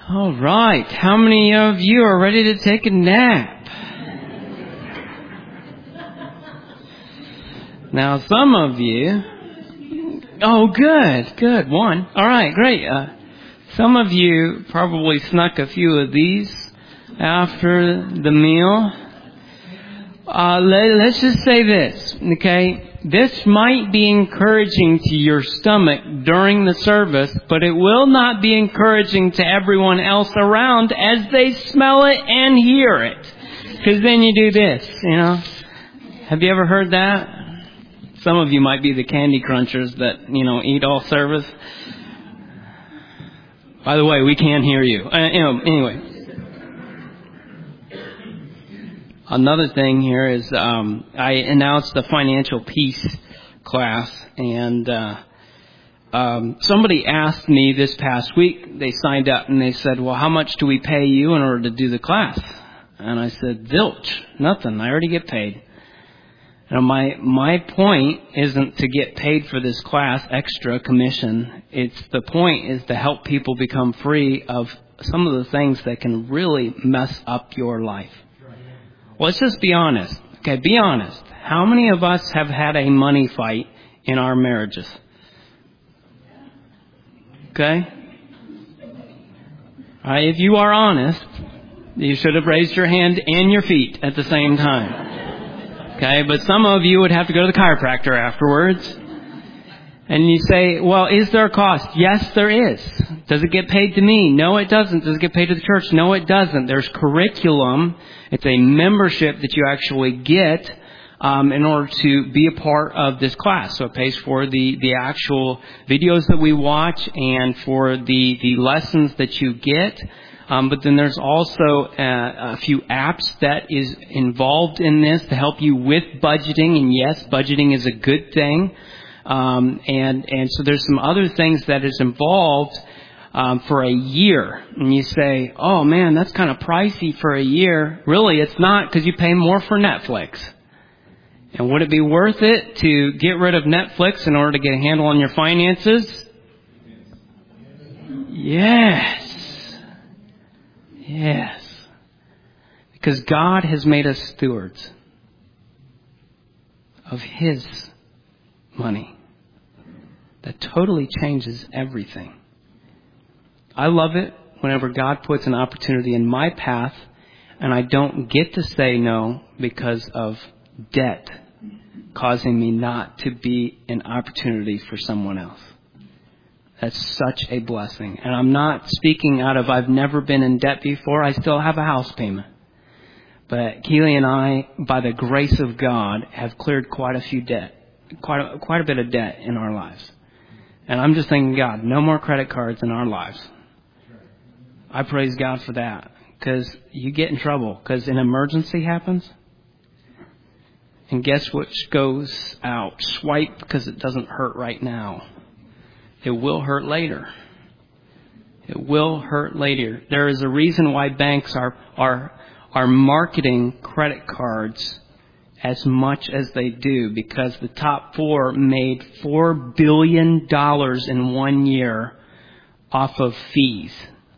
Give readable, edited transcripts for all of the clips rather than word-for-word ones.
All right. How many of you are ready to take a nap? Now, some of you... Oh, good. One. All right, great. Some of you probably snuck a few of these after the meal. Let's just say this, okay? This might be encouraging to your stomach during the service, but it will not be encouraging to everyone else around as they smell it and hear it. Because then you do this, Have you ever heard that? Some of you might be the candy crunchers that, eat all service. By the way, we can't hear you. Anyway. Another thing here is I announced the financial peace class, and somebody asked me this past week. They signed up and they said, "Well, how much do we pay you in order to do the class?" And I said, "Zilch, nothing. I already get paid." Now, my point isn't to get paid for this class, extra commission. The point is to help people become free of some of the things that can really mess up your life. Let's just be honest. Okay, be honest. How many of us have had a money fight in our marriages? Okay? All right, if you are honest, you should have raised your hand and your feet at the same time. Okay, but some of you would have to go to the chiropractor afterwards. And you say, well, is there a cost? Yes, there is. Does it get paid to me? No, it doesn't. Does it get paid to the church? No, it doesn't. There's curriculum. It's a membership that you actually get in order to be a part of this class. So it pays for the actual videos that we watch and for the lessons that you get. But then there's also a few apps that is involved in this to help you with budgeting. And yes, budgeting is a good thing. And so there's some other things that is involved for a year. And you say, oh man, that's kind of pricey for a year. Really, it's not, because you pay more for Netflix. And would it be worth it to get rid of Netflix in order to get a handle on your finances? Yes. Because God has made us stewards of His money. That totally changes everything. I love it whenever God puts an opportunity in my path and I don't get to say no because of debt causing me not to be an opportunity for someone else. That's such a blessing. And I'm not speaking out of I've never been in debt before. I still have a house payment. But Keely and I, by the grace of God, have cleared quite a bit of debt in our lives. And I'm just thanking God, no more credit cards in our lives. I praise God for that. Because you get in trouble. Because an emergency happens. And guess what goes out? Swipe, because it doesn't hurt right now. It will hurt later. It will hurt later. There is a reason why banks are marketing credit cards as much as they do, because the top four made $4 billion in 1 year off of fees.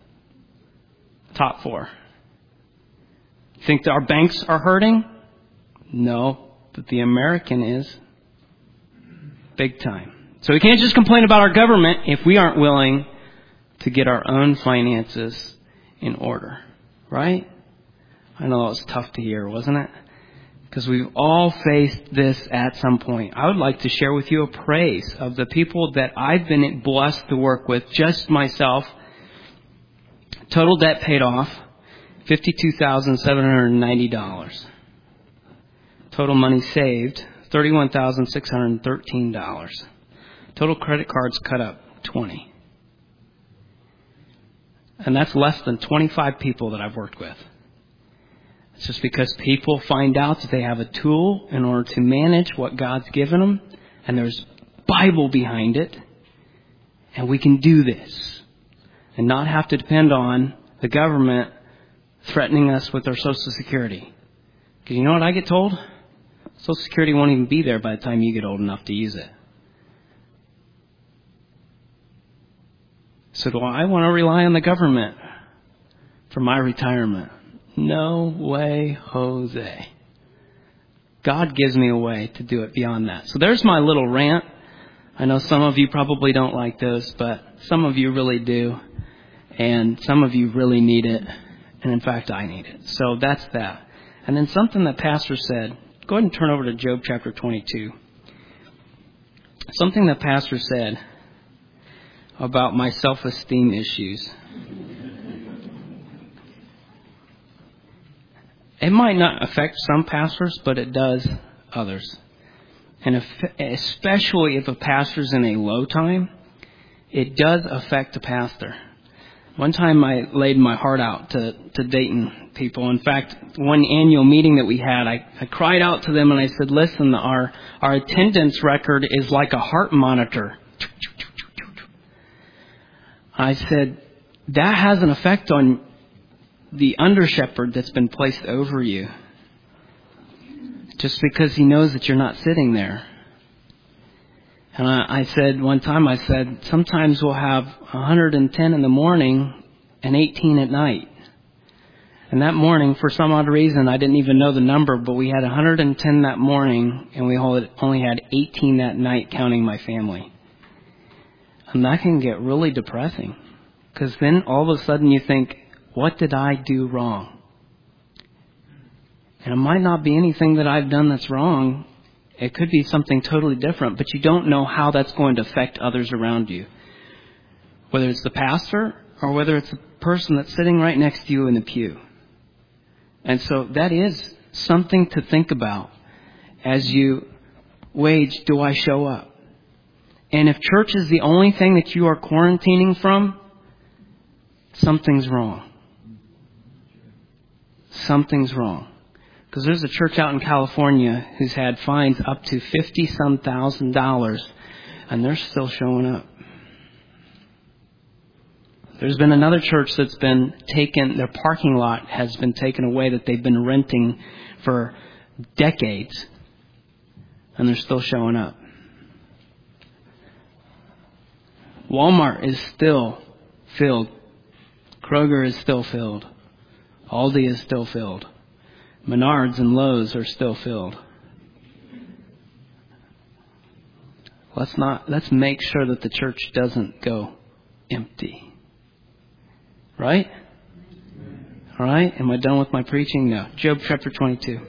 Top four. Think that our banks are hurting? No, but the American is. Big time. So we can't just complain about our government if we aren't willing to get our own finances in order. Right? I know it was tough to hear, wasn't it? Because we've all faced this at some point. I would like to share with you a praise of the people that I've been blessed to work with, just myself. Total debt paid off, $52,790. Total money saved, $31,613. Total credit cards cut up, 20. And that's less than 25 people that I've worked with. It's just because people find out that they have a tool in order to manage what God's given them, and there's Bible behind it, and we can do this and not have to depend on the government threatening us with our Social Security. Because you know what I get told? Social Security won't even be there by the time you get old enough to use it. So do I want to rely on the government for my retirement. No way, Jose. God gives me a way to do it beyond that. So there's my little rant. I know some of you probably don't like those, but some of you really do. And some of you really need it. And in fact, I need it. So that's that. And then something that Pastor said. Go ahead and turn over to Job chapter 22. Something that Pastor said about my self-esteem issues. It might not affect some pastors, but it does others. And especially if a pastor's in a low time, it does affect the pastor. One time I laid my heart out to Dayton people. In fact, one annual meeting that we had, I cried out to them and I said, listen, our attendance record is like a heart monitor. I said, that has an effect on the under-shepherd that's been placed over you. Just because he knows that you're not sitting there. And I said, one time I said, sometimes we'll have 110 in the morning and 18 at night. And that morning, for some odd reason, I didn't even know the number, but we had 110 that morning and we only had 18 that night, counting my family. And that can get really depressing. Because then all of a sudden you think, what did I do wrong? And it might not be anything that I've done that's wrong. It could be something totally different, but you don't know how that's going to affect others around you. Whether it's the pastor or whether it's the person that's sitting right next to you in the pew. And so that is something to think about as you wage, do I show up? And if church is the only thing that you are quarantining from, something's wrong. Something's wrong. Because there's a church out in California who's had fines up to $50-some thousand, and they're still showing up. There's been another church that's been taken, their parking lot has been taken away that they've been renting for decades, and they're still showing up. Walmart is still filled. Kroger is still filled. Aldi is still filled. Menards and Lowe's are still filled. Let's make sure that the church doesn't go empty. Right? All right? Am I done with my preaching? No. Job chapter 22.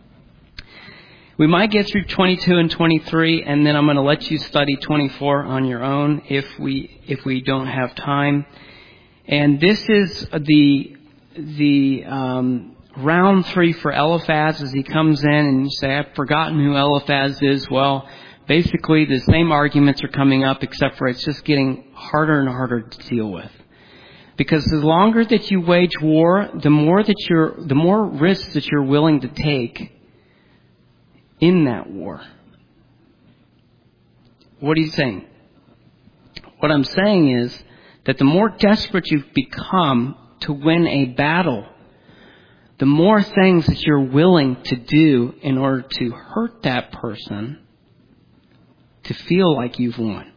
We might get through 22 and 23, and then I'm going to let you study 24 on your own if we don't have time. And this is the round 3 for Eliphaz as he comes in, and you say, I've forgotten who Eliphaz is. Well, basically the same arguments are coming up, except for it's just getting harder and harder to deal with. Because the longer that you wage war, the more risks that you're willing to take in that war. What are you saying? What I'm saying is that the more desperate you've become to win a battle, the more things that you're willing to do in order to hurt that person to feel like you've won.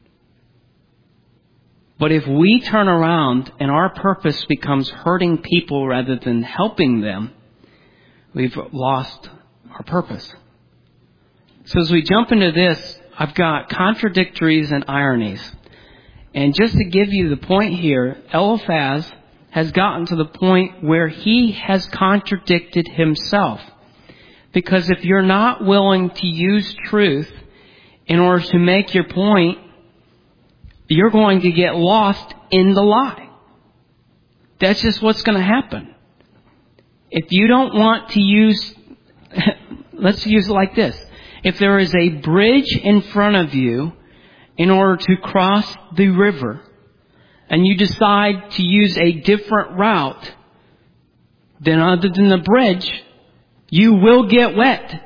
But if we turn around and our purpose becomes hurting people rather than helping them, we've lost our purpose. So as we jump into this, I've got contradictories and ironies. And just to give you the point here, Eliphaz has gotten to the point where he has contradicted himself. Because if you're not willing to use truth in order to make your point, you're going to get lost in the lie. That's just what's going to happen. If you don't want to use, let's use it like this. If there is a bridge in front of you in order to cross the river, and you decide to use a different route than other than the bridge, you will get wet.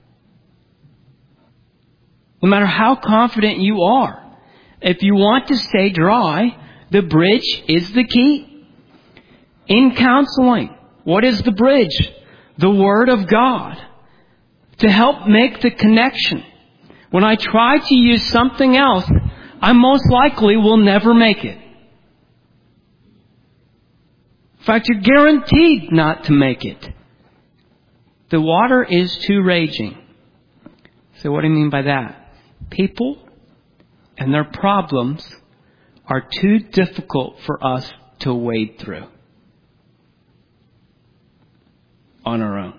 No matter how confident you are. If you want to stay dry, the bridge is the key. In counseling, what is the bridge? The Word of God. To help make the connection. When I try to use something else, I most likely will never make it. In fact, you're guaranteed not to make it. The water is too raging. So what do you mean by that? People and their problems are too difficult for us to wade through on our own.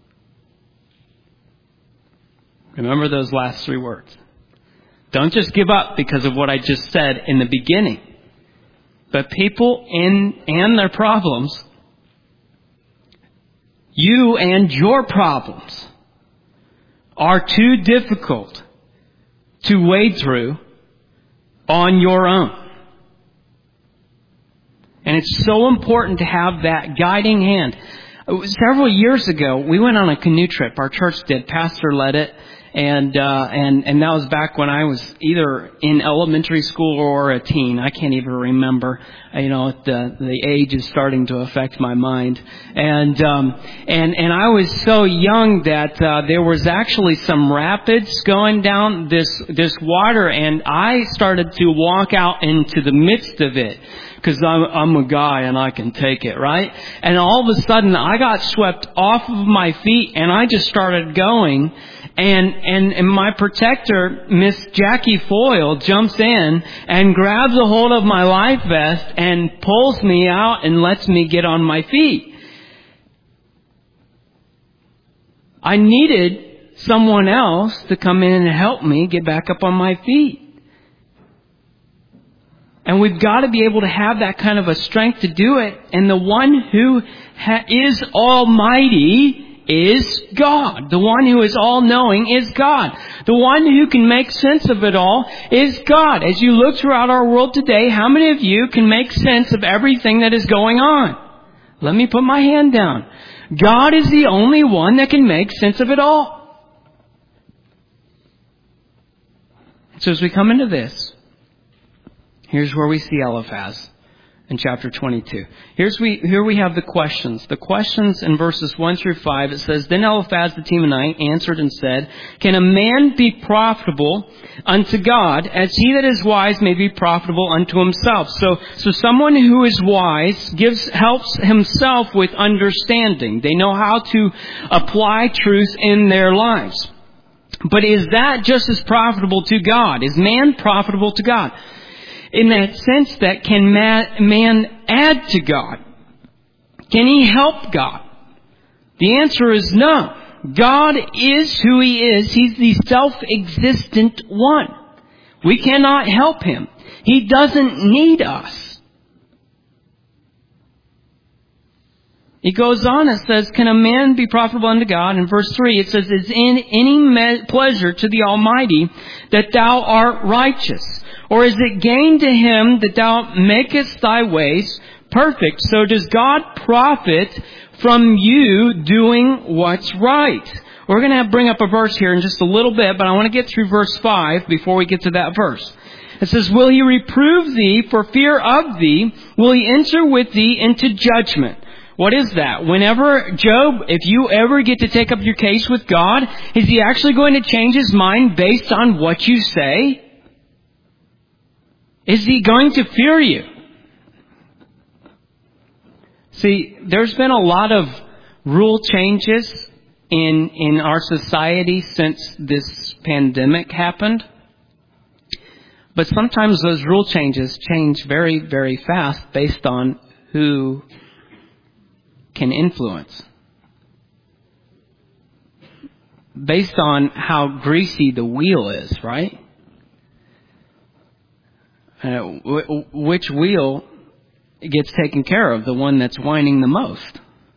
Remember those last 3 words. Don't just give up because of what I just said in the beginning. But people and their problems, you and your problems, are too difficult to wade through on your own. And it's so important to have that guiding hand. Several years ago, we went on a canoe trip. Our church did. Pastor led it. And that was back when I was either in elementary school or a teen. I can't even remember. The age is starting to affect my mind. And I was so young that there was actually some rapids going down this water, and I started to walk out into the midst of it. Because I'm a guy and I can take it, right? And all of a sudden I got swept off of my feet and I just started going. And my protector, Miss Jackie Foyle, jumps in and grabs a hold of my life vest and pulls me out and lets me get on my feet. I needed someone else to come in and help me get back up on my feet. And we've got to be able to have that kind of a strength to do it. And the one who is almighty is God. The one who is all-knowing is God. The one who can make sense of it all is God. As you look throughout our world today, how many of you can make sense of everything that is going on? Let me put my hand down. God is the only one that can make sense of it all. So as we come into this, here's where we see Eliphaz in chapter 22. Here we have the questions. The questions in verses 1 through 5. It says, Then Eliphaz the Temanite answered and said, Can a man be profitable unto God, as he that is wise may be profitable unto himself? So someone who is wise helps himself with understanding. They know how to apply truth in their lives. But is that just as profitable to God? Is man profitable to God? In that sense that can man add to God? Can he help God? The answer is no. God is who he is. He's the self-existent one. We cannot help him. He doesn't need us. It goes on, it says, Can a man be profitable unto God? In verse 3 it says, Is in any pleasure to the Almighty that thou art righteous? Or is it gain to him that thou makest thy ways perfect? So does God profit from you doing what's right? We're going to bring up a verse here in just a little bit, but I want to get through verse 5 before we get to that verse. It says, Will he reprove thee for fear of thee? Will he enter with thee into judgment? What is that? Whenever Job, if you ever get to take up your case with God, is he actually going to change his mind based on what you say? Is he going to fear you? See, there's been a lot of rule changes in our society since this pandemic happened. But sometimes those rule changes change very, very fast based on who can influence. Based on how greasy the wheel is, right? Which wheel gets taken care of? The one that's whining the most.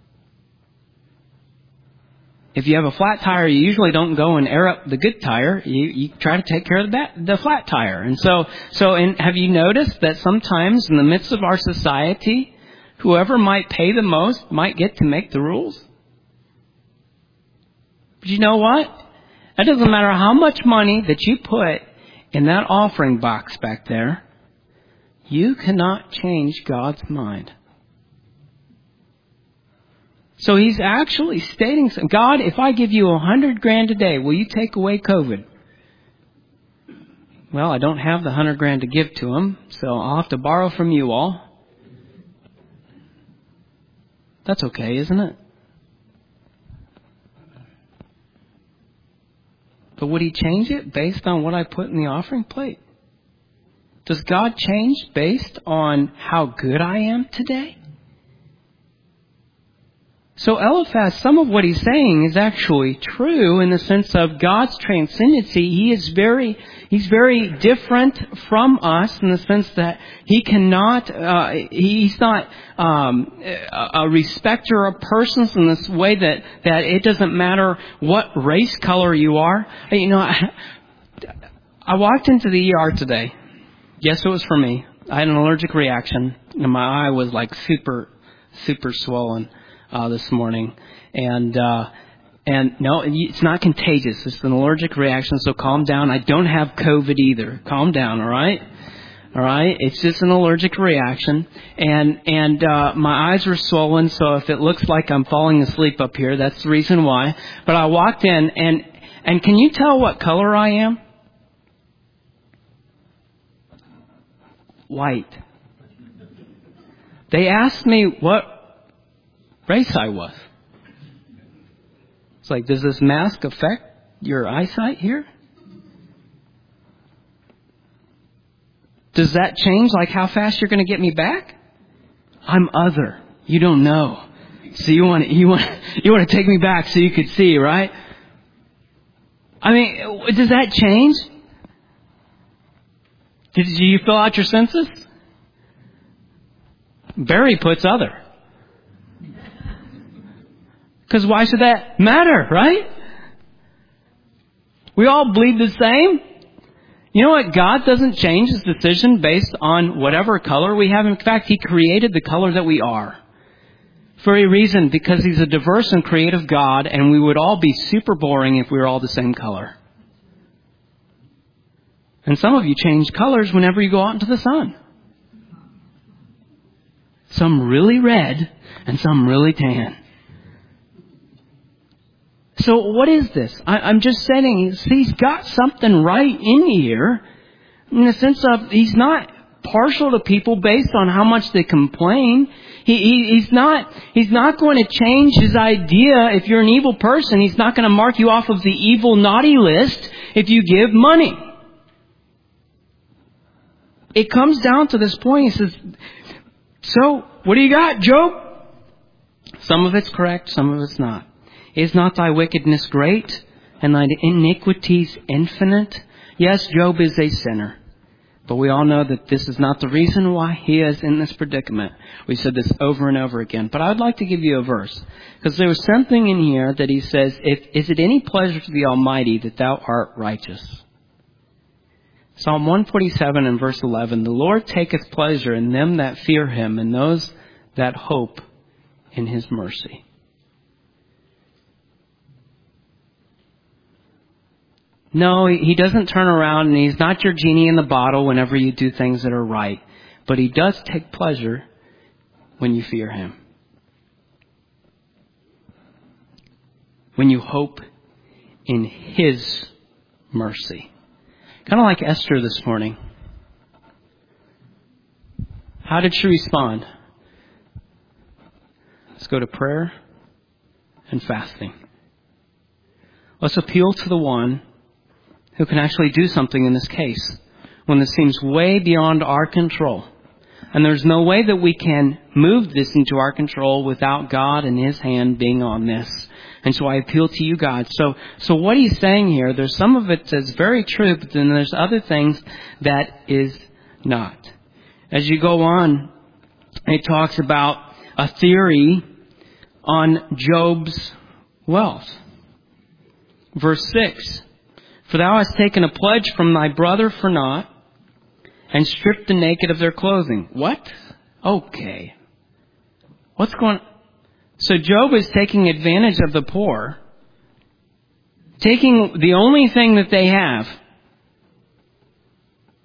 If you have a flat tire, you usually don't go and air up the good tire. You try to take care of the flat tire. And so have you noticed that sometimes in the midst of our society, whoever might pay the most might get to make the rules? But you know what? It doesn't matter how much money that you put in that offering box back there. You cannot change God's mind. So he's actually stating, God, if I give you $100,000 a day, will you take away COVID? Well, I don't have the $100,000 to give to him, so I'll have to borrow from you all. That's okay, isn't it? But would He change it based on what I put in the offering plate? Does God change based on how good I am today? So Eliphaz, some of what he's saying is actually true in the sense of God's transcendency. He's very different from us in the sense that He cannot, He's not a respecter of persons in this way that it doesn't matter what race color you are. You know, I walked into the ER today. Yes, it was for me. I had an allergic reaction, and my eye was like super swollen this morning, and no, it's not contagious. It's an allergic reaction, so calm down. I don't have COVID either. Calm down, all right? All right? It's just an allergic reaction, and my eyes were swollen, so if it looks like I'm falling asleep up here, that's the reason why. But I walked in, and can you tell what color I am? White. They asked me what race I was. It's like, does this mask affect your eyesight here? Does that change like how fast you're going to get me back? I'm other. You don't know. So you want to take me back so you could see, right? I mean, does that change? Did you fill out your census? Barry puts other. Because why should that matter, right? We all bleed the same. You know what? God doesn't change His decision based on whatever color we have. In fact, He created the color that we are. For a reason, because He's a diverse and creative God, and we would all be super boring if we were all the same color. And some of you change colors whenever you go out into the sun. Some really red and some really tan. So what is this? I'm just saying, He's got something right in here in the sense of He's not partial to people based on how much they complain. He's not going to change His idea. If you're an evil person, He's not going to mark you off of the evil naughty list if you give money. It comes down to this point. He says, so what do you got, Job? Some of it's correct, some of it's not. Is not thy wickedness great, and thine iniquities infinite? Yes, Job is a sinner. But we all know that this is not the reason why he is in this predicament. We said this over and over again. But I would like to give you a verse. Because there was something in here that he says, is it any pleasure to the Almighty that thou art righteous? Psalm 147 and verse 11. The Lord taketh pleasure in them that fear Him, and those that hope in His mercy. No, He doesn't turn around, and He's not your genie in the bottle whenever you do things that are right. But He does take pleasure when you fear Him. When you hope in His mercy. Kind of like Esther this morning. How did she respond? Let's go to prayer and fasting. Let's appeal to the one who can actually do something in this case when this seems way beyond our control. And there's no way that we can move this into our control without God and His hand being on this. And so I appeal to you, God. So what he's saying here, there's some of it that's very true, but then there's other things that is not. As you go on, it talks about a theory on Job's wealth. Verse 6. For thou hast taken a pledge from thy brother for naught, and stripped the naked of their clothing. What? Okay. What's going on? So Job is taking advantage of the poor, taking the only thing that they have.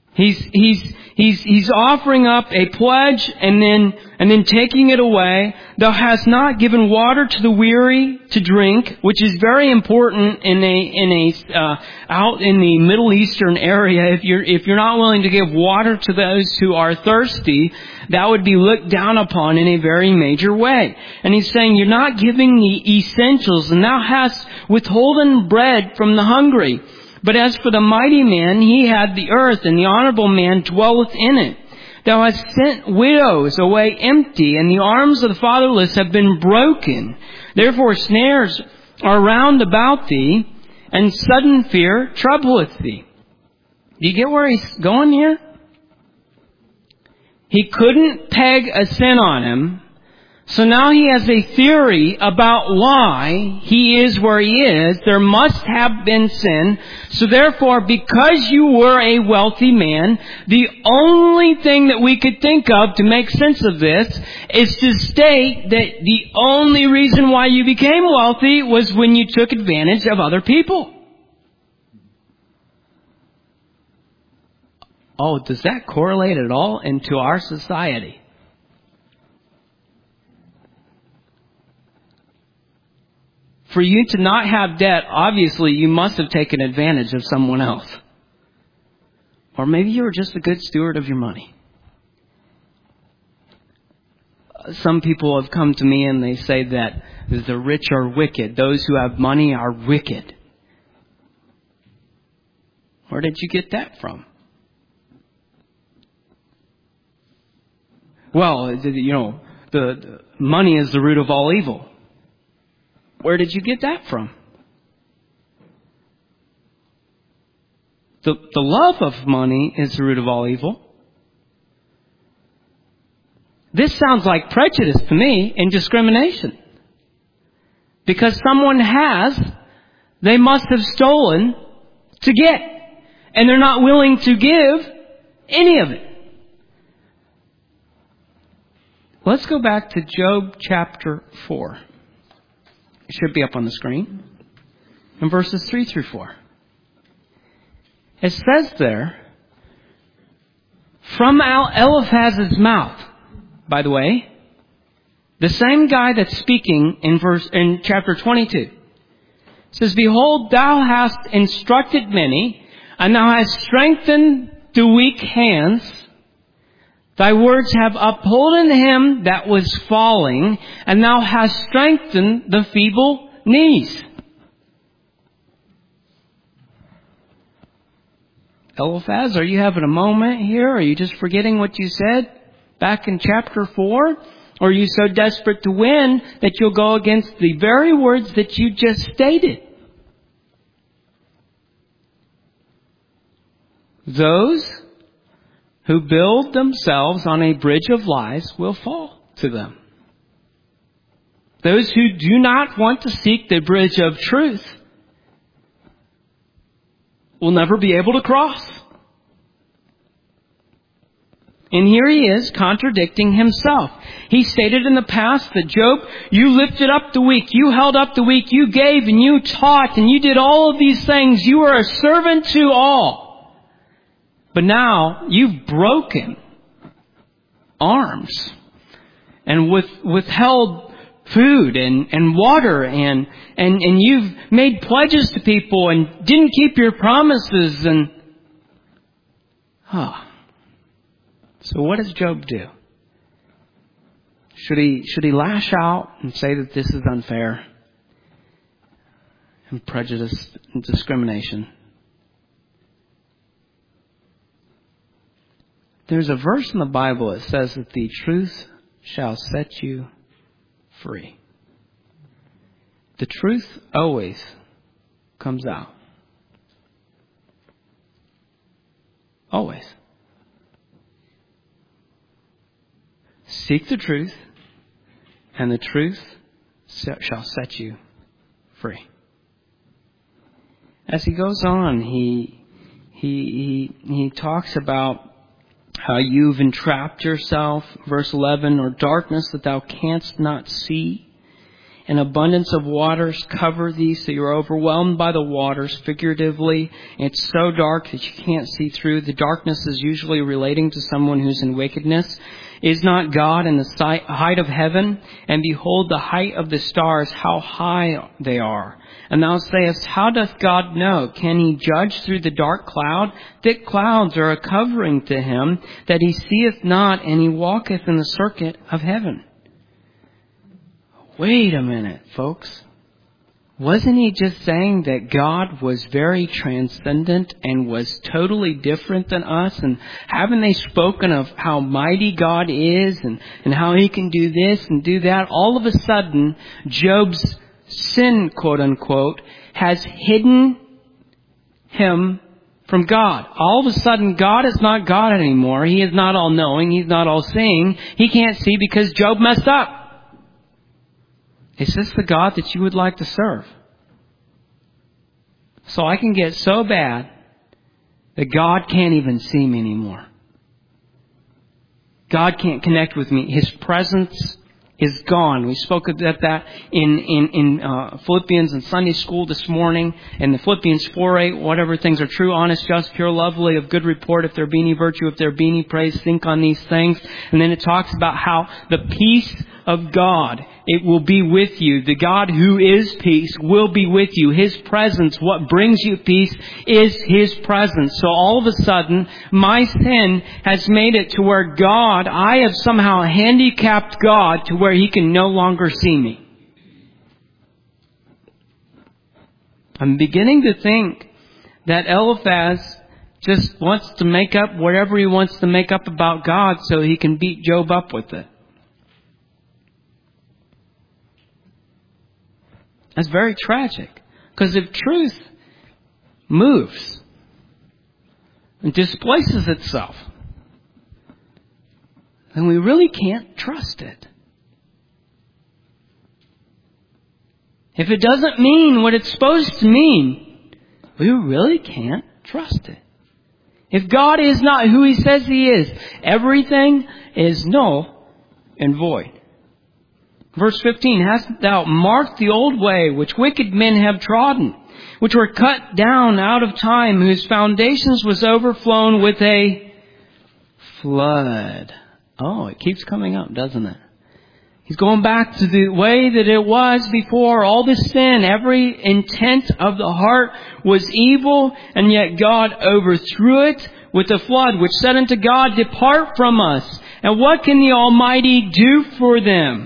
He's offering up a pledge and then taking it away. Thou hast not given water to the weary to drink, which is very important out in the Middle Eastern area. If you're not willing to give water to those who are thirsty, that would be looked down upon in a very major way. And he's saying, you're not giving the essentials, and thou hast withholden bread from the hungry. But as for the mighty man, he had the earth, and the honorable man dwelleth in it. Thou hast sent widows away empty, and the arms of the fatherless have been broken. Therefore snares are round about thee, and sudden fear troubleth thee. Do you get where he's going here? He couldn't peg a sin on him, so now he has a theory about why he is where he is. There must have been sin. So therefore, because you were a wealthy man, the only thing that we could think of to make sense of this is to state that the only reason why you became wealthy was when you took advantage of other people. Oh, does that correlate at all into our society? For you to not have debt, obviously you must have taken advantage of someone else. Or maybe you were just a good steward of your money. Some people have come to me and they say that the rich are wicked. Those who have money are wicked. Where did you get that from? Well, the money is the root of all evil. Where did you get that from? The love of money is the root of all evil. This sounds like prejudice to me and discrimination. Because someone has, they must have stolen to get. And they're not willing to give any of it. Let's go back to Job chapter 4. It should be up on the screen. In verses 3 through 4. It says there, from Eliphaz's mouth, by the way, the same guy that's speaking in chapter 22, says, behold, thou hast instructed many, and thou hast strengthened the weak hands. Thy words have upholden him that was falling, and thou hast strengthened the feeble knees. Eliphaz, are you having a moment here? Are you just forgetting what you said back in chapter 4? Or are you so desperate to win that you'll go against the very words that you just stated? Those who build themselves on a bridge of lies will fall to them. Those who do not want to seek the bridge of truth will never be able to cross. And here he is contradicting himself. He stated in the past that, Job, you lifted up the weak, you held up the weak, you gave and you taught and you did all of these things. You were a servant to all. But now you've broken arms and withheld food and water and you've made pledges to people and didn't keep your promises and So what does Job do? Should he lash out and say that this is unfair and prejudice and discrimination? There's a verse in the Bible that says that the truth shall set you free. The truth always comes out. Always. Seek the truth, and the truth shall set you free. As he goes on, he talks about how you've entrapped yourself, verse 11, or darkness that thou canst not see. An abundance of waters cover thee, so you're overwhelmed by the waters, figuratively. It's so dark that you can't see through. The darkness is usually relating to someone who's in wickedness. Is not God in the height of heaven? And behold the height of the stars, how high they are. And thou sayest, how doth God know? Can he judge through the dark cloud? Thick clouds are a covering to him, that he seeth not, and he walketh in the circuit of heaven. Wait a minute, folks. Wasn't he just saying that God was very transcendent and was totally different than us? And haven't they spoken of how mighty God is and how he can do this and do that? All of a sudden, Job's sin, quote unquote, has hidden him from God. All of a sudden, God is not God anymore. He is not all knowing. He's not all seeing. He can't see because Job messed up. Is this the God that you would like to serve? So I can get so bad that God can't even see me anymore. God can't connect with me. His presence is gone. We spoke about that in Philippians in Sunday school this morning. In the Philippians 4:8, whatever things are true, honest, just, pure, lovely, of good report, if there be any virtue, if there be any praise, think on these things. And then it talks about how the peace of God, it will be with you. The God who is peace will be with you. His presence, what brings you peace, is His presence. So all of a sudden, my sin has made it to where God, I have somehow handicapped God to where He can no longer see me. I'm beginning to think that Eliphaz just wants to make up whatever he wants to make up about God so he can beat Job up with it. That's very tragic. Because if truth moves and displaces itself, then we really can't trust it. If it doesn't mean what it's supposed to mean, we really can't trust it. If God is not who He says He is, everything is null and void. Verse 15, hast thou marked the old way which wicked men have trodden, which were cut down out of time, whose foundations was overflown with a flood. Oh, it keeps coming up, doesn't it? He's going back to the way that it was before. All the sin, every intent of the heart was evil, and yet God overthrew it with the flood, which said unto God, depart from us. And what can the Almighty do for them?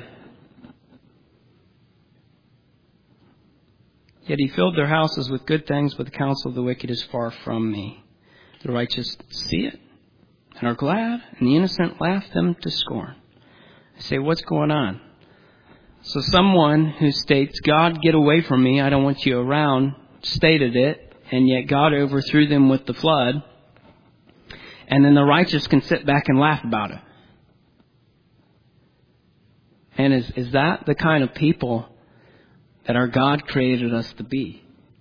Yet He filled their houses with good things, but the counsel of the wicked is far from me. The righteous see it and are glad, and the innocent laugh them to scorn. I say, what's going on? So someone who states, God, get away from me, I don't want you around, stated it, and yet God overthrew them with the flood. And then the righteous can sit back and laugh about it. And is that the kind of people that our God created us to be?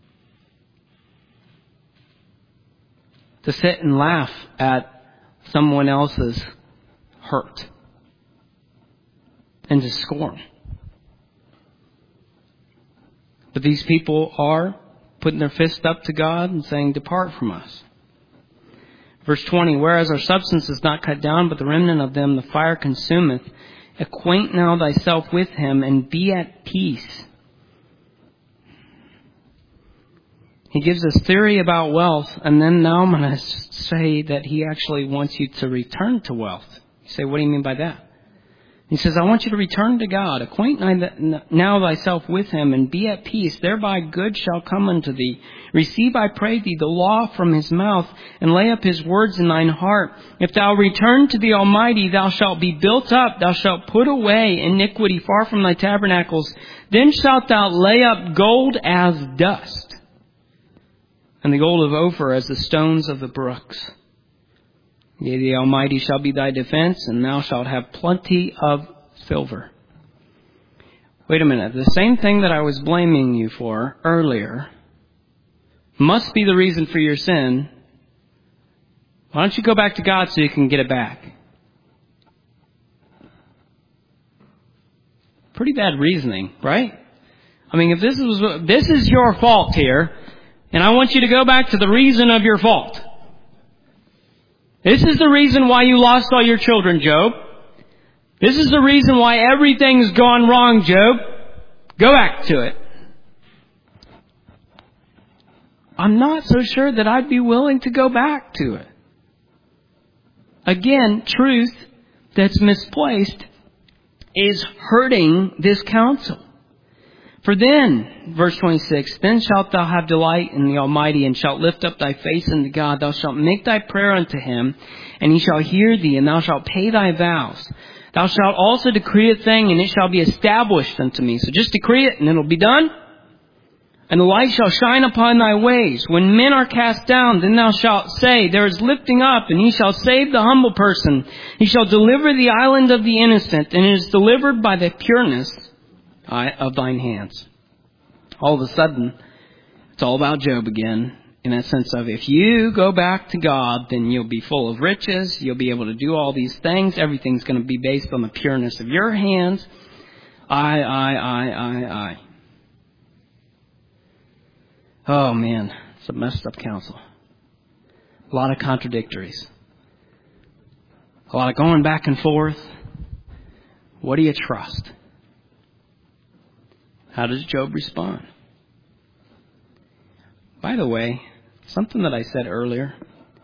To sit and laugh at someone else's hurt. And to scorn. But these people are putting their fist up to God and saying, depart from us. Verse 20, whereas our substance is not cut down, but the remnant of them the fire consumeth. Acquaint now thyself with him, and be at peace. He gives us theory about wealth, and then now I'm going to say that he actually wants you to return to wealth. You say, what do you mean by that? He says, I want you to return to God. Acquaint now thyself with Him, and be at peace. Thereby good shall come unto thee. Receive, I pray thee, the law from His mouth, and lay up His words in thine heart. If thou return to the Almighty, thou shalt be built up. Thou shalt put away iniquity far from thy tabernacles. Then shalt thou lay up gold as dust, and the gold of Ophir as the stones of the brooks. Yea, the Almighty shall be thy defense, and thou shalt have plenty of silver. Wait a minute. The same thing that I was blaming you for earlier must be the reason for your sin. Why don't you go back to God so you can get it back? Pretty bad reasoning, right? I mean, if this is your fault here, and I want you to go back to the reason of your fault. This is the reason why you lost all your children, Job. This is the reason why everything's gone wrong, Job. Go back to it. I'm not so sure that I'd be willing to go back to it. Again, truth that's misplaced is hurting this counsel. For then, verse 26, then shalt thou have delight in the Almighty, and shalt lift up thy face unto God. Thou shalt make thy prayer unto Him, and He shall hear thee, and thou shalt pay thy vows. Thou shalt also decree a thing, and it shall be established unto me. So just decree it, and it'll be done. And the light shall shine upon thy ways. When men are cast down, then thou shalt say, there is lifting up, and He shall save the humble person. He shall deliver the island of the innocent, and it is delivered by the pureness of thine hands. All of a sudden, it's all about Job again, in that sense of if you go back to God, then you'll be full of riches, you'll be able to do all these things, everything's going to be based on the pureness of your hands. I. Oh man, it's a messed up counsel. A lot of contradictories. A lot of going back and forth. What do you trust? How does Job respond? By the way, something that I said earlier.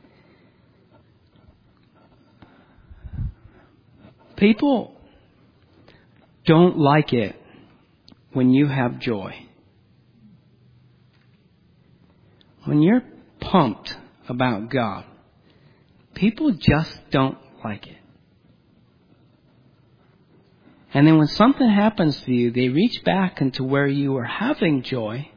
People don't like it when you have joy. When you're pumped about God, people just don't like it. And then when something happens to you, they reach back into where you were having joy.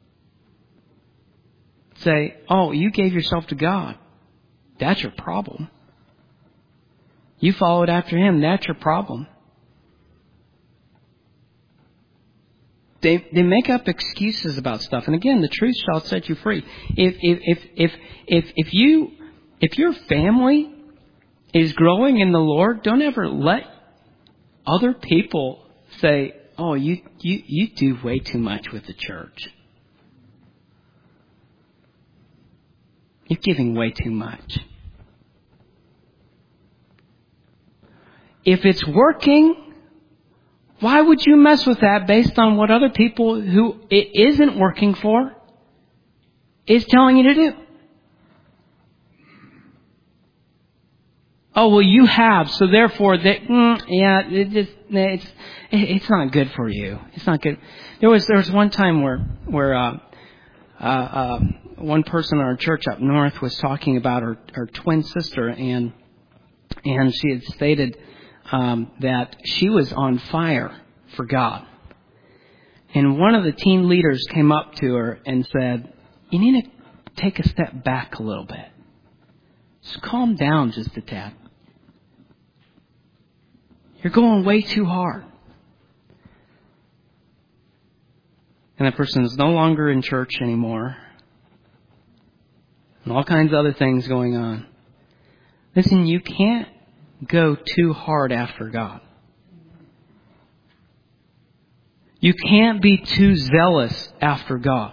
Say, oh, you gave yourself to God. That's your problem. You followed after Him. That's your problem. They make up excuses about stuff. And again, the truth shall set you free. If your family is growing in the Lord, don't ever let other people say, oh, you do way too much with the church. You're giving way too much. If it's working, why would you mess with that based on what other people who it isn't working for is telling you to do? Oh, well, you have, so therefore, it's not good for you. It's not good. There was one time where one person in our church up north was talking about her twin sister, and she had stated that she was on fire for God. And one of the teen leaders came up to her and said, you need to take a step back a little bit. Just calm down just a tad. You're going way too hard. And that person is no longer in church anymore. And all kinds of other things going on. Listen, you can't go too hard after God. You can't be too zealous after God.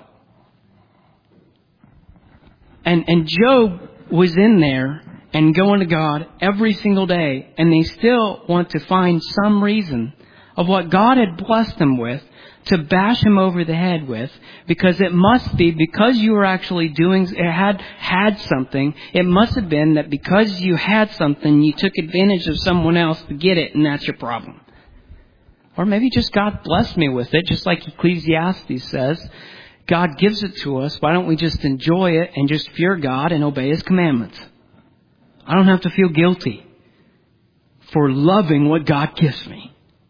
And Job was in there and going to God every single day, and they still want to find some reason of what God had blessed them with to bash him over the head with, because it must be because you were actually had something. It must have been that because you had something, you took advantage of someone else to get it, and that's your problem. Or maybe just God blessed me with it, just like Ecclesiastes says. God gives it to us. Why don't we just enjoy it and just fear God and obey His commandments? I don't have to feel guilty for loving what God gives me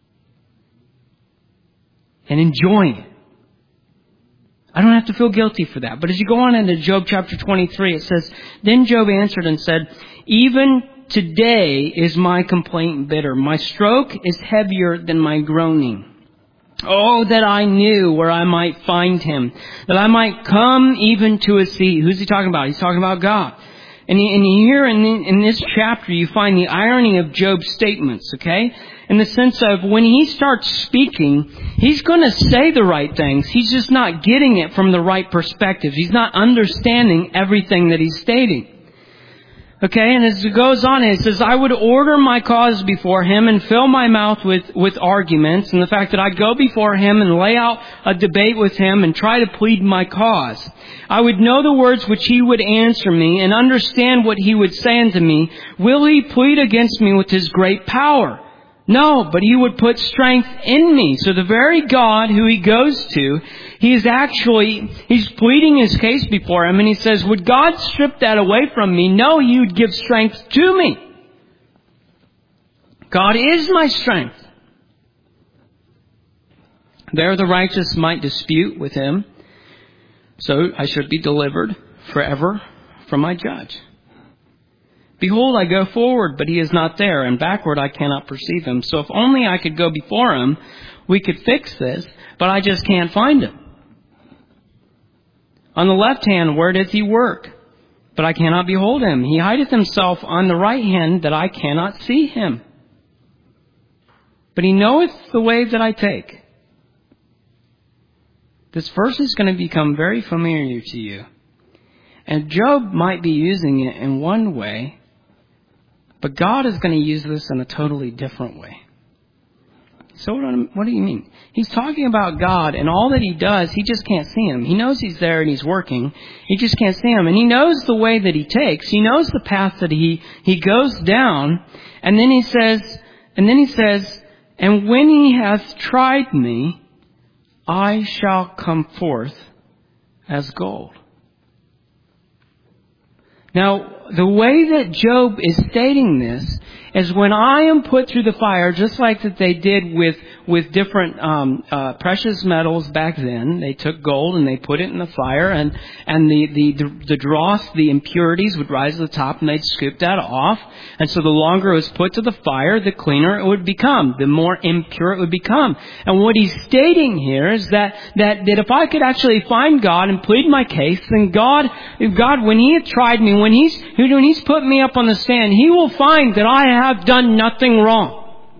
and enjoying it. I don't have to feel guilty for that. But as you go on into Job chapter 23, it says, then Job answered and said, even today is my complaint bitter. My stroke is heavier than my groaning. Oh, that I knew where I might find Him, that I might come even to a sea. Who's he talking about? He's talking about God. And here in this chapter, you find the irony of Job's statements, okay? In the sense of when he starts speaking, he's going to say the right things. He's just not getting it from the right perspectives. He's not understanding everything that he's stating. Okay, and as it goes on, it says, I would order my cause before him and fill my mouth with arguments, and the fact that I'd go before him and lay out a debate with him and try to plead my cause. I would know the words which he would answer me and understand what he would say unto me. Will he plead against me with his great power? No, but he would put strength in me. So the very God who he goes to, he's pleading his case before him, and he says, would God strip that away from me? No, he would give strength to me. God is my strength. There the righteous might dispute with him, so I should be delivered forever from my judge. Behold, I go forward, but he is not there, and backward I cannot perceive him. So if only I could go before him, we could fix this, but I just can't find him. On the left hand, where does he work? But I cannot behold him. He hideth himself on the right hand, that I cannot see him. But he knoweth the way that I take. This verse is going to become very familiar to you. And Job might be using it in one way, but God is going to use this in a totally different way. So what do you mean? He's talking about God, and all that he does, he just can't see him. He knows he's there and he's working. He just can't see him. And he knows the way that he takes. He knows the path that he goes down. And then he says, and when he hath tried me, I shall come forth as gold. Now, the way that Job is stating this is when I am put through the fire, just like that they did with different precious metals back then. They took gold and they put it in the fire, and the dross, the impurities would rise to the top, and they'd scoop that off. And so the longer it was put to the fire, the cleaner it would become, the more impure it would become. And what he's stating here is that if I could actually find God and plead my case, then God, when he had tried me, when he's put me up on the stand, he will find that I have done nothing wrong.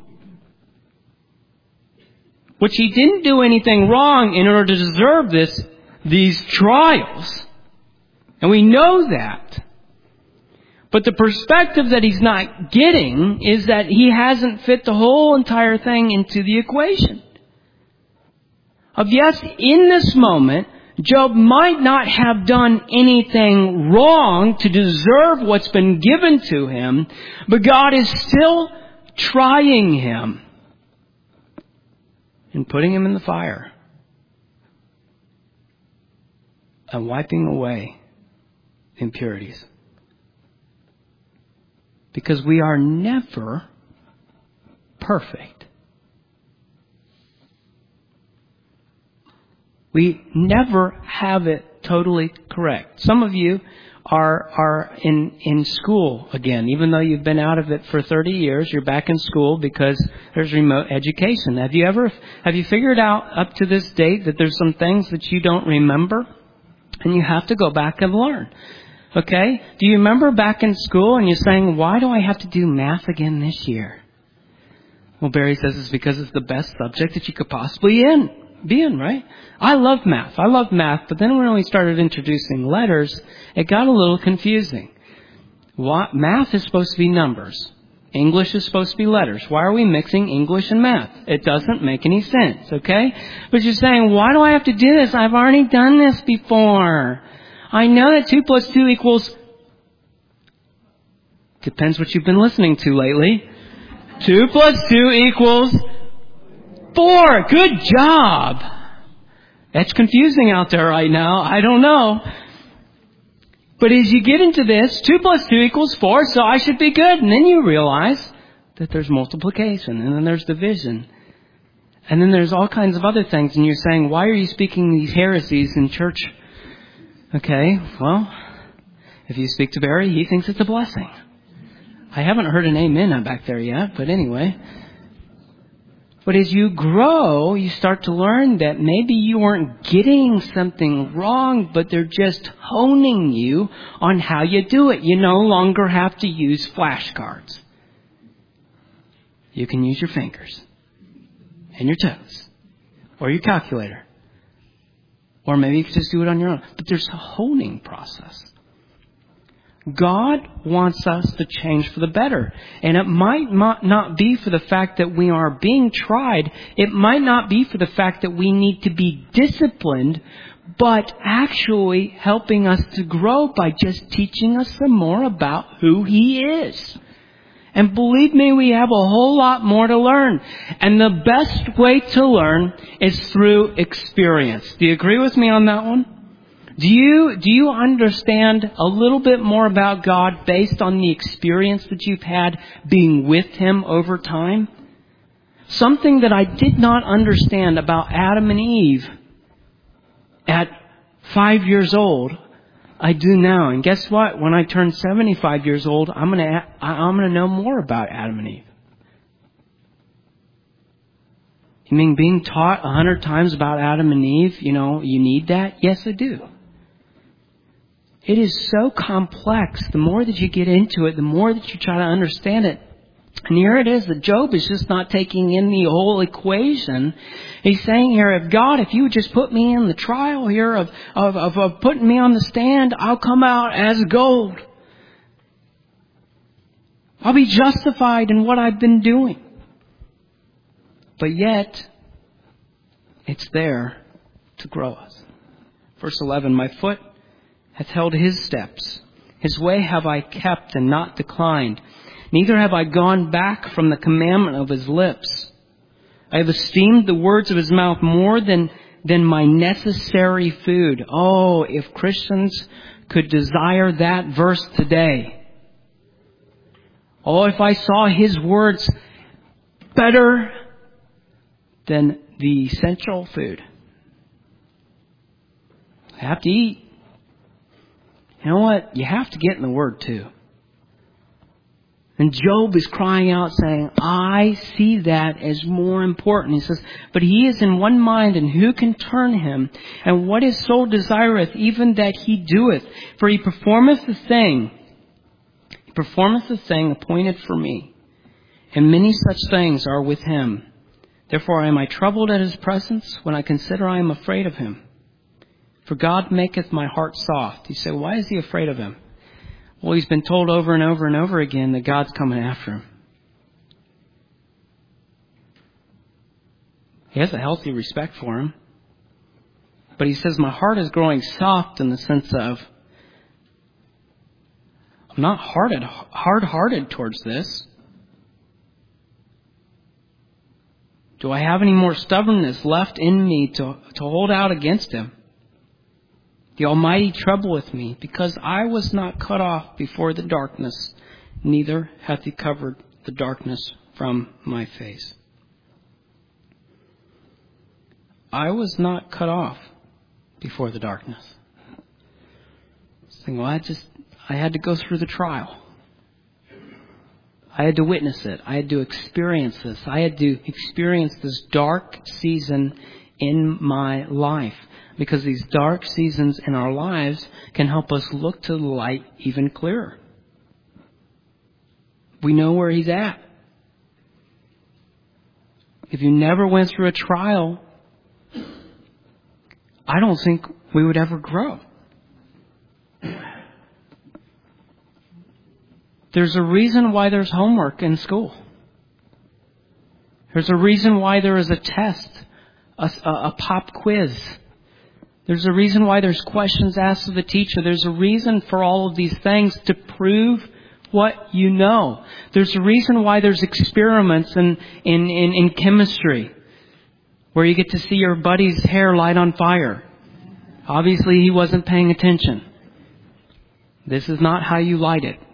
Which he didn't do anything wrong in order to deserve these trials. And we know that. But the perspective that he's not getting is that he hasn't fit the whole entire thing into the equation. Of yes, in this moment, Job might not have done anything wrong to deserve what's been given to him, but God is still trying him and putting him in the fire and wiping away impurities. Because we are never perfect. We never have it totally correct. Some of you are in school again. Even though you've been out of it for 30 years, you're back in school because there's remote education. Have you figured out up to this date that there's some things that you don't remember? And you have to go back and learn. Okay? Do you remember back in school and you're saying, why do I have to do math again this year? Well, Barry says it's because it's the best subject that you could possibly be in, right? I love math, but then when we started introducing letters, it got a little confusing. Math is supposed to be numbers. English is supposed to be letters. Why are we mixing English and math? It doesn't make any sense, okay? But you're saying, why do I have to do this? I've already done this before. I know that 2 plus 2 equals... Depends what you've been listening to lately. 2 plus 2 equals 4. Good job. That's confusing out there right now. I don't know. But as you get into this, 2 plus 2 equals 4, so I should be good. And then you realize that there's multiplication, and then there's division. And then there's all kinds of other things. And you're saying, why are you speaking these heresies in church? Okay, well, if you speak to Barry, he thinks it's a blessing. I haven't heard an amen back there yet, but anyway. But as you grow, you start to learn that maybe you weren't getting something wrong, but they're just honing you on how you do it. You no longer have to use flashcards. You can use your fingers and your toes or your calculator. Or maybe you can just do it on your own. But there's a honing process. God wants us to change for the better. And it might not be for the fact that we are being tried. It might not be for the fact that we need to be disciplined, but actually helping us to grow by just teaching us some more about who He is. And believe me, we have a whole lot more to learn. And the best way to learn is through experience. Do you agree with me on that one? Do you understand a little bit more about God based on the experience that you've had being with Him over time? Something that I did not understand about Adam and Eve at 5 years old, I do now. And guess what? When I turn 75 years old, I'm gonna know more about Adam and Eve. You mean being taught 100 times about Adam and Eve, you need that? Yes, I do. It is so complex. The more that you get into it, the more that you try to understand it. And here it is that Job is just not taking in the whole equation. He's saying here, if you would just put me in the trial here of putting me on the stand, I'll come out as gold. I'll be justified in what I've been doing. But yet, it's there to grow us. Verse 11, my foot hath held His steps. His way have I kept and not declined. Neither have I gone back from the commandment of His lips. I have esteemed the words of His mouth more than my necessary food. Oh, if Christians could desire that verse today. Oh, if I saw His words better than the essential food. I have to eat. You know what? You have to get in the Word too. And Job is crying out saying, I see that as more important. He says, but he is in one mind, and who can turn him? And what his soul desireth, even that he doeth. For he performeth the thing. He performeth the thing appointed for me. And many such things are with him. Therefore am I troubled at His presence when I consider I am afraid of Him. For God maketh my heart soft. You say, why is he afraid of him? Well, he's been told over and over and over again that God's coming after him. He has a healthy respect for him. But he says, my heart is growing soft in the sense of, I'm not hard-hearted towards this. Do I have any more stubbornness left in me to hold out against Him? The Almighty troubleth me, because I was not cut off before the darkness, neither hath He covered the darkness from my face. I was not cut off before the darkness. Saying, well, I had to go through the trial. I had to witness it. I had to experience this. I had to experience this dark season in my life. Because these dark seasons in our lives can help us look to the light even clearer. We know where He's at. If you never went through a trial, I don't think we would ever grow. There's a reason why there's homework in school. There's a reason why there is a test, a pop quiz. There's a reason why there's questions asked of the teacher. There's a reason for all of these things to prove what you know. There's a reason why there's experiments in chemistry where you get to see your buddy's hair light on fire. Obviously, he wasn't paying attention. This is not how you light it.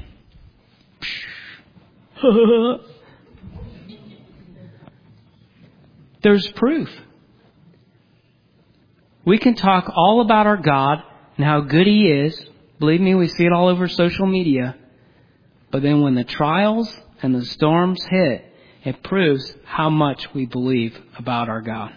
There's proof. We can talk all about our God and how good He is. Believe me, we see it all over social media. But then when the trials and the storms hit, it proves how much we believe about our God.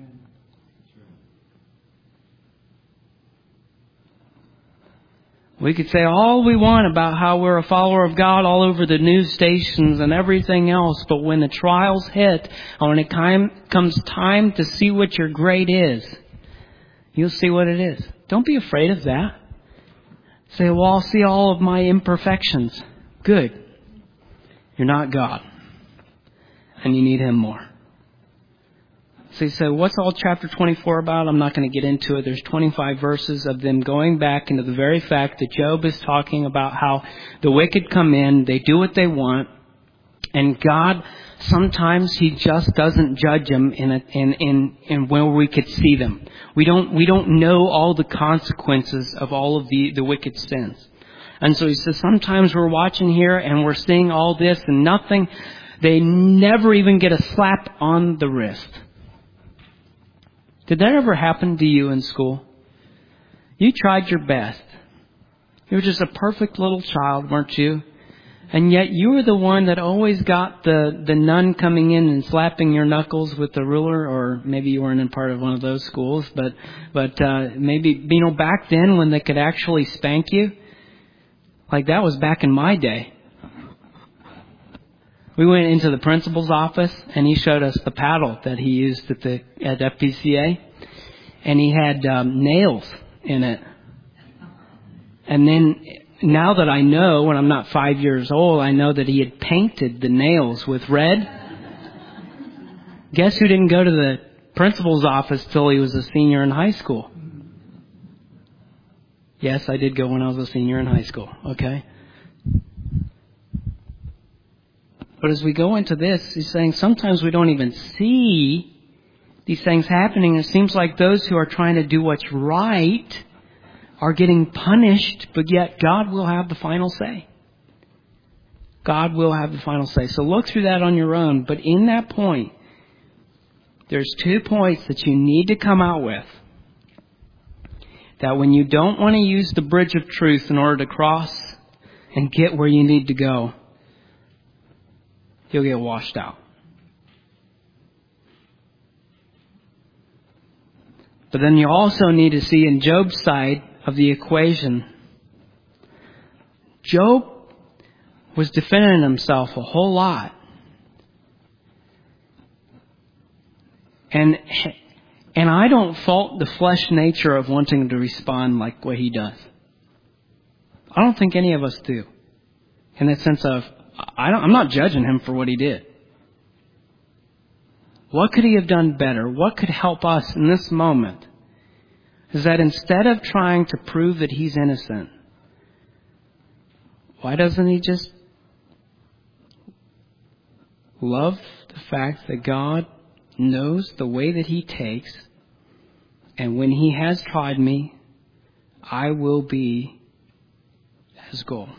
We could say all we want about how we're a follower of God all over the news stations and everything else, but when the trials hit, and when it comes time to see what your grade is, you'll see what it is. Don't be afraid of that. Say, well, I'll see all of my imperfections. Good. You're not God. And you need Him more. So you say, what's all chapter 24 about? I'm not going to get into it. There's 25 verses of them going back into the very fact that Job is talking about how the wicked come in, they do what they want, and God, sometimes He just doesn't judge them in where we could see them. We don't know all the consequences of all of the wicked sins. And so He says, sometimes we're watching here and we're seeing all this and nothing. They never even get a slap on the wrist. Did that ever happen to you in school? You tried your best. You were just a perfect little child, weren't you? And yet you were the one that always got the nun coming in and slapping your knuckles with the ruler, or maybe you weren't in part of one of those schools, but maybe, back then when they could actually spank you, like that was back in my day. We went into the principal's office and he showed us the paddle that he used at FPCA, and he had nails in it. And then now that I know, when I'm not 5 years old, I know that he had painted the nails with red. Guess who didn't go to the principal's office till he was a senior in high school? Yes, I did go when I was a senior in high school. Okay. But as we go into this, he's saying sometimes we don't even see these things happening. It seems like those who are trying to do what's right are getting punished, but yet God will have the final say. God will have the final say. So look through that on your own. But in that point, there's 2 points that you need to come out with. That when you don't want to use the bridge of truth in order to cross and get where you need to go, you'll get washed out. But then you also need to see in Job's side of the equation, Job was defending himself a whole lot. And I don't fault the flesh nature of wanting to respond like what he does. I don't think any of us do. In the sense of, I'm not judging him for what he did. What could he have done better? What could help us in this moment? Is that instead of trying to prove that he's innocent, why doesn't he just love the fact that God knows the way that he takes, and when he has tried me, I will be his goal.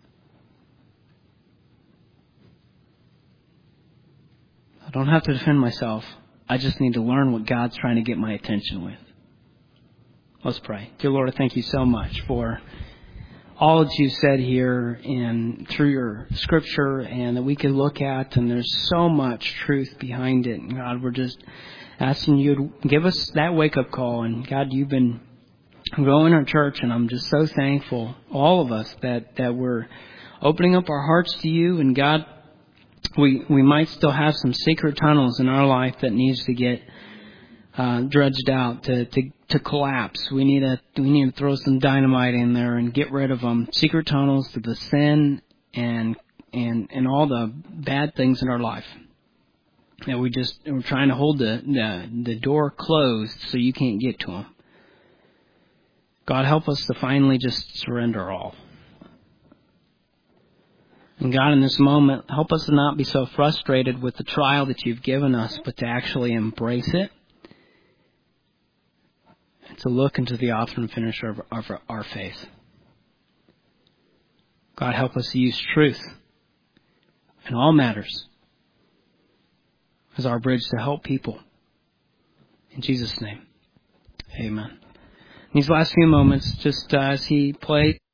I don't have to defend myself. I just need to learn what God's trying to get my attention with. Let's pray. Dear Lord, I thank you so much for all that you've said here and through your scripture, and that we can look at, and there's so much truth behind it. And God, we're just asking you to give us that wake-up call. And God, you've been growing our church, and I'm just so thankful, all of us, that we're opening up our hearts to you. And God, we might still have some secret tunnels in our life that needs to get dredged out, to collapse. We need to throw some dynamite in there and get rid of them. Secret tunnels to the sin and all the bad things in our life. And we're trying to hold the door closed so you can't get to them. God, help us to finally just surrender all. And God, in this moment, help us to not be so frustrated with the trial that you've given us, but to actually embrace it. And to look into the author and finisher of our faith. God, help us to use truth in all matters as our bridge to help people. In Jesus' name, amen. In these last few moments, just as he played